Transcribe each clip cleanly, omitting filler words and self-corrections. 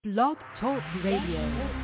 Blog Talk Radio.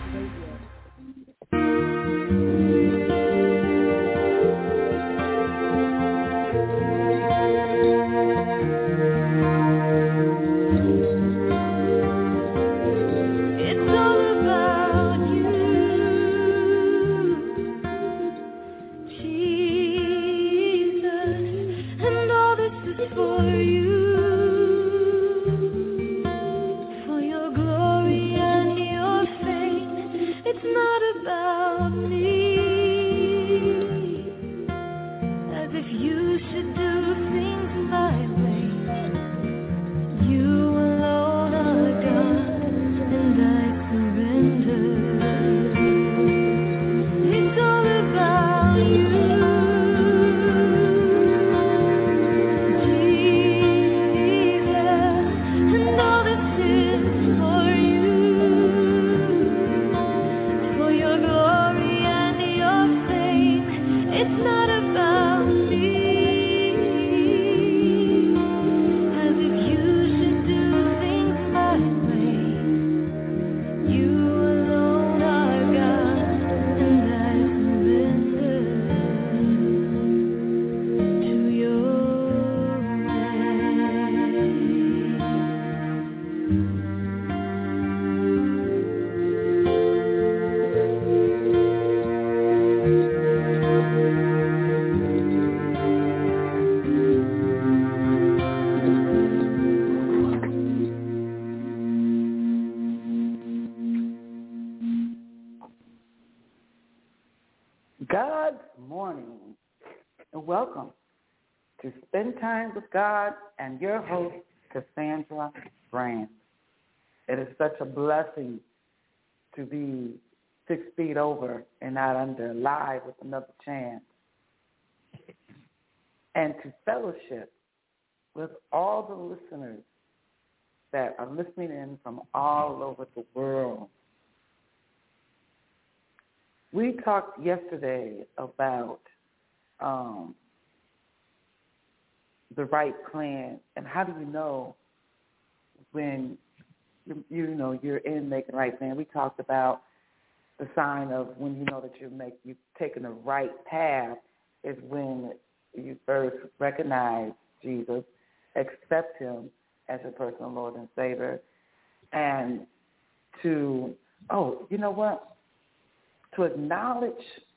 Good morning, and welcome to Spend Time with God and your host, Cassandra Brand. It is such a blessing to be 6 feet over and not under, live with another chance, and to fellowship with all the listeners that are listening in from all over the world. We talked yesterday about the right plan and how do you know when you're in making the right plan. We talked about the sign of when you know that you've taken the right path is when you first recognize Jesus, accept him as your personal Lord and Savior, and to acknowledge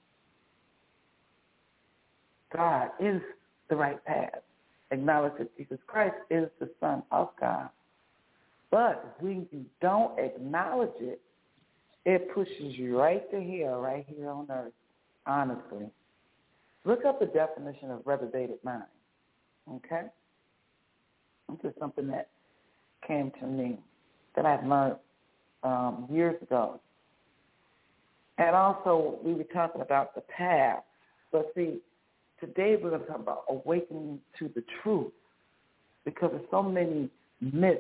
God is the right path. Acknowledge that Jesus Christ is the Son of God. But when you don't acknowledge it, it pushes you right to hell, right here on earth, honestly. Look up the definition of reprobated mind, okay? This is something that came to me that I've learned years ago. And also, we were talking about the path. But see, today we're going to talk about awakening to the truth because there's so many myths,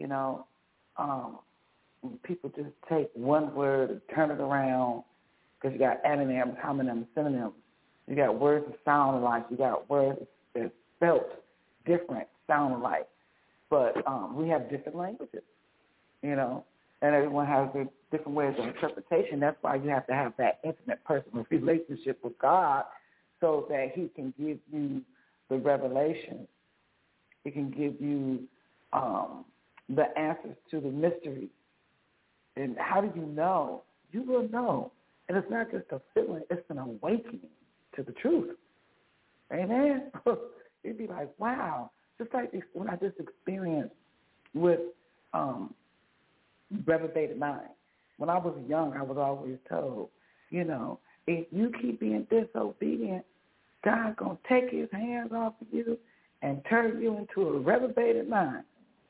people just take one word and turn it around because you got antonyms, homonyms, synonyms. You got words that sound alike. You got words that spelt different, sound alike. But we have different languages, and everyone has their different ways of interpretation. That's why you have to have that intimate personal relationship with God so that he can give you the revelation. He can give you the answers to the mysteries. And how do you know? You will know. And it's not just a feeling, it's an awakening to the truth. Amen? You'd be like, wow. Just like when I just experienced with reprobated mind. When I was young, I was always told, if you keep being disobedient, God's going to take his hands off of you and turn you into a reprobated mind.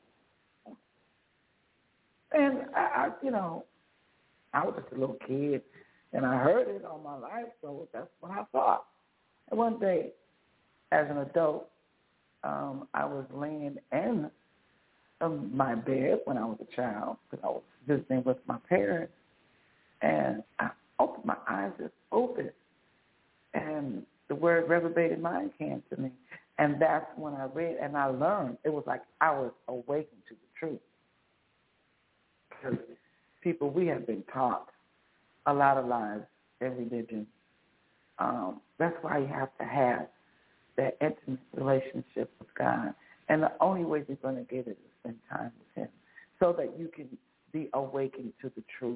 And I was just a little kid, and I heard it all my life, so that's what I thought. And one day, as an adult, I was laying in my bed when I was a child because I was visiting with my parents, and I opened my eyes just open, and the word reprobated mind came to me, and that's when I read and I learned. It was like I was awakened to the truth because people, we have been taught a lot of lies in religion. That's why you have to have that intimate relationship with God. And the only way you're going to get it is spend time with him so that you can be awakened to the truth.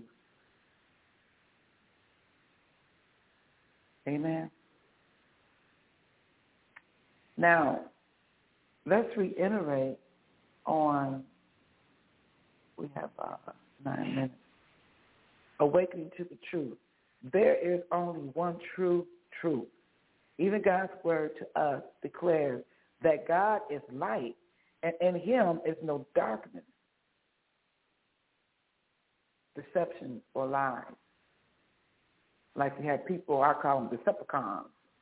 Amen. Now, let's reiterate on, we have 9 minutes, awakening to the truth. There is only one true truth. Even God's word to us declares that God is light, and in him is no darkness, deception, or lies. Like you have people, I call them Decepticons.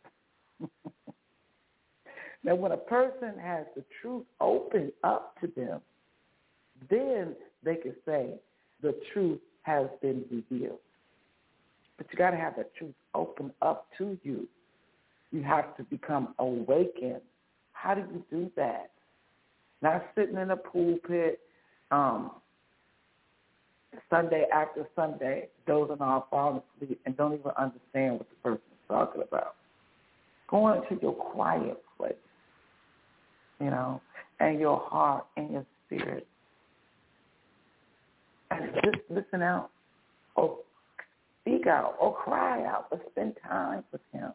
Now, when a person has the truth opened up to them, then they can say the truth has been revealed. But you got to have the truth open up to you. You have to become awakened. How do you do that? Not sitting in a pulpit Sunday after Sunday, dozing off, falling asleep, and don't even understand what the person's talking about. Go into your quiet place, and your heart and your spirit. And just listen out, or speak out, or cry out, or spend time with him.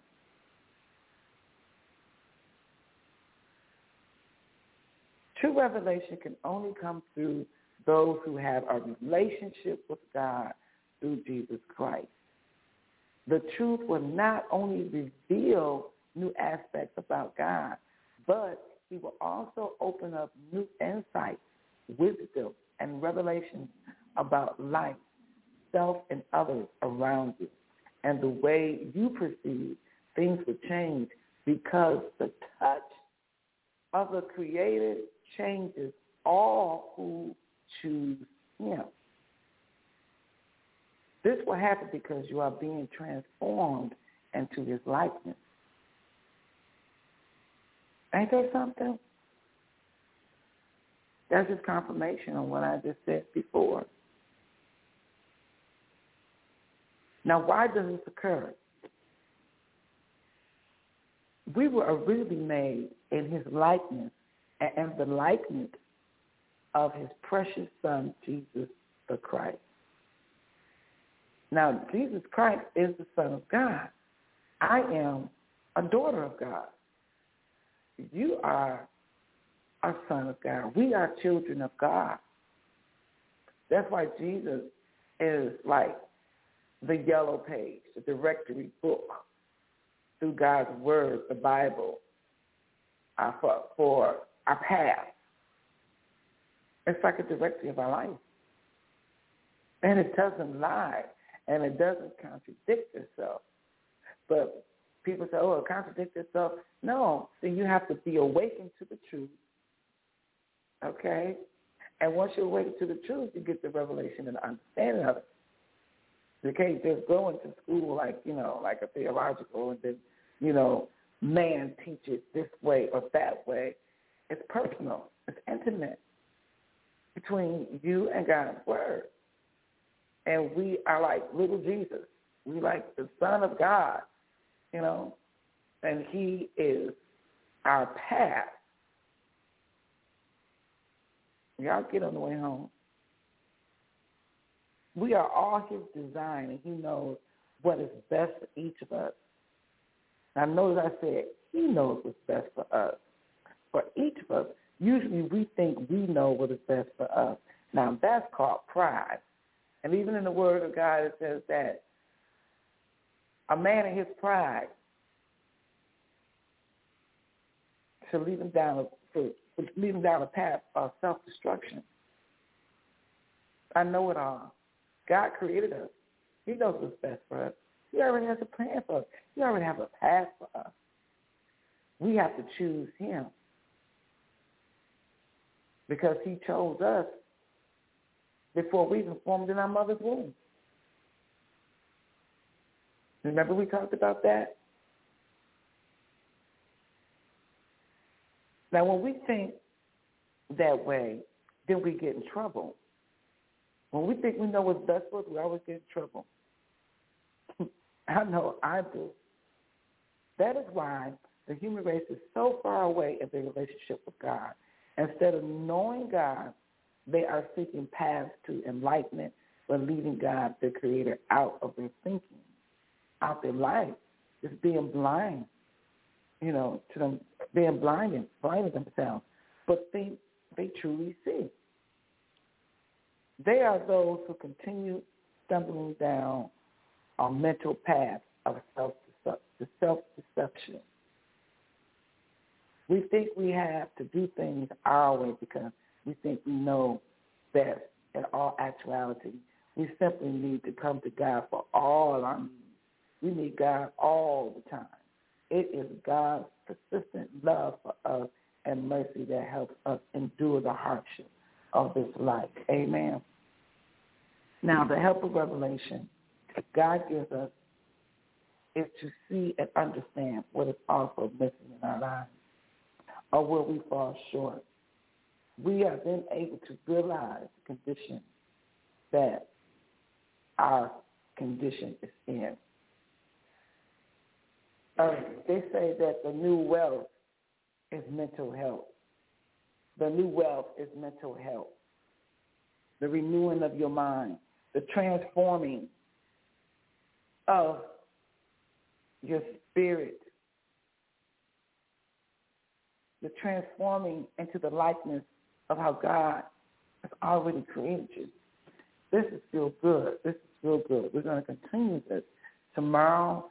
True revelation can only come through those who have a relationship with God through Jesus Christ. The truth will not only reveal new aspects about God, but he will also open up new insights, wisdom, and revelation about life, self, and others around you. And the way you perceive things will change because the touch of the Creator changes all who choose him. This will happen because you are being transformed into his likeness. Ain't there something? That's just confirmation on what I just said before. Now, why does this occur? We were originally made in his likeness and the likeness of his precious Son, Jesus the Christ. Now, Jesus Christ is the Son of God. I am a daughter of God. You are a son of God. We are children of God. That's why Jesus is like the yellow page, the directory book through God's word, the Bible, for our path. It's like a directory of our life. And it doesn't lie, and it doesn't contradict itself. But people say, it contradicts itself. No. So you have to be awakened to the truth, okay? And once you're awakened to the truth, you get the revelation and the understanding of it. You can't just go into school like a theological and then, man teach it this way or that way. It's personal. It's intimate between you and God's word. And we are like little Jesus. We like the Son of God, and he is our path. Y'all get on the way home. We are all his design, and he knows what is best for each of us. Now, notice I said he knows what's best for us. For each of us, usually we think we know what is best for us. Now, that's called pride. And even in the Word of God, it says that a man in his pride should lead him down a path of self-destruction. I know it all. God created us. He knows what's best for us. He already has a plan for us. He already has a path for us. We have to choose him because he chose us before we even formed in our mother's womb. Remember we talked about that? Now, when we think that way, then we get in trouble When we think we know what's best for us, we always get in trouble. I know I do. That is why the human race is so far away in their relationship with God. Instead of knowing God, they are seeking paths to enlightenment, but leaving God, the Creator, out of their thinking, out their life, just being blind, to them, being blinding themselves. But they truly see. They are those who continue stumbling down on mental paths of self-deception. We think we have to do things our way because we think we know best. In all actuality, we simply need to come to God for all our needs. We need God all the time. It is God's persistent love for us and mercy that helps us endure the hardship of this life. Amen. Now, the help of revelation God gives us is to see and understand what is also missing in our lives or where we fall short. We are then able to realize the condition that our condition is in. They say that the new wealth is mental health. The new wealth is mental health. The renewing of your mind, the transforming of your spirit, the transforming into the likeness of how God has already created you. This is still good. This is real good. We're going to continue this tomorrow.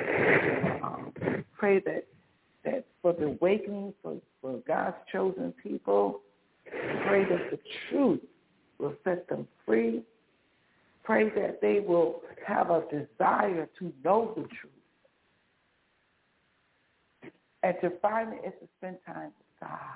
Pray that for the awakening, for God's chosen people, pray that the truth will set them free. Pray that they will have a desire to know the truth. And to find it is to spend time with God.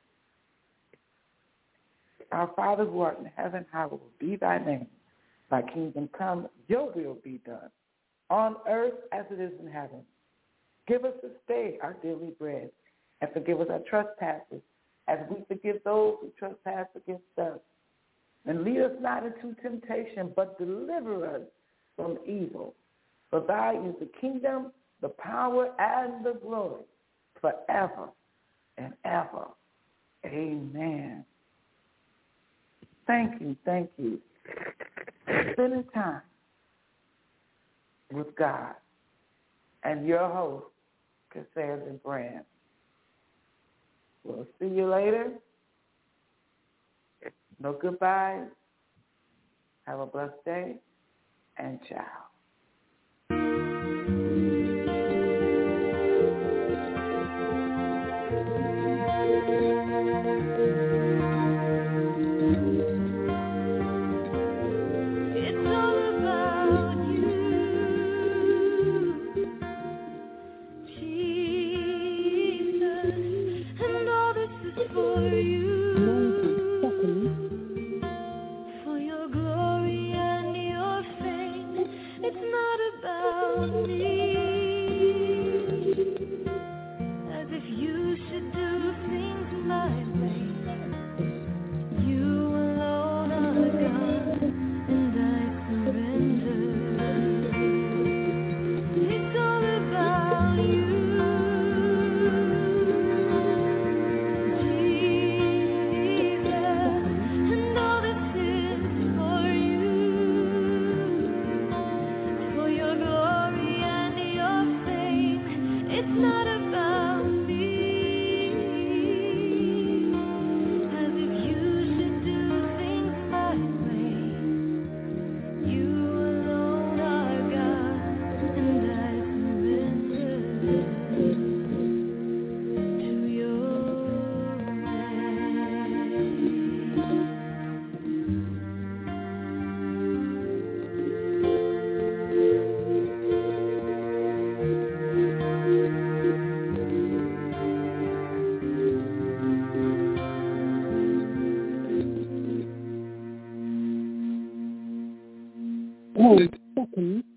Our Father who art in heaven, hallowed be thy name. Thy kingdom come, your will be done, on earth as it is in heaven. Give us this day our daily bread, and forgive us our trespasses, as we forgive those who trespass against us. And lead us not into temptation, but deliver us from evil. For thine is the kingdom, the power, and the glory, forever and ever. Amen. Thank you for spending time with God and your host, Cassandra Brand. We'll see you later. No goodbyes. Have a blessed day, and ciao. Second.